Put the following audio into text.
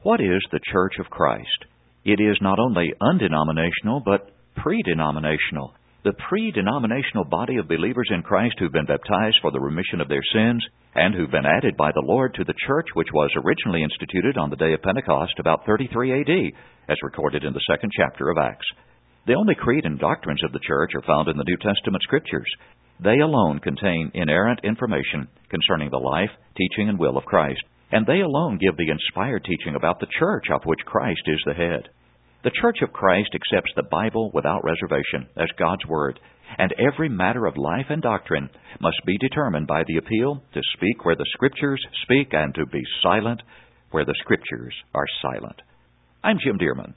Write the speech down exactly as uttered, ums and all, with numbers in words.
What is the Church of Christ? It is not only undenominational, but pre-denominational. The pre-denominational body of believers in Christ who've been baptized for the remission of their sins and who've been added by the Lord to the church which was originally instituted on the day of Pentecost about thirty-three A D, as recorded in the second chapter of Acts. The only creed and doctrines of the church are found in the New Testament Scriptures. They alone contain inerrant information concerning the life, teaching, and will of Christ, and they alone give the inspired teaching about the church of which Christ is the head. The Church of Christ accepts the Bible without reservation as God's Word, and every matter of life and doctrine must be determined by the appeal to speak where the Scriptures speak and to be silent where the Scriptures are silent. I'm Jim Dearman.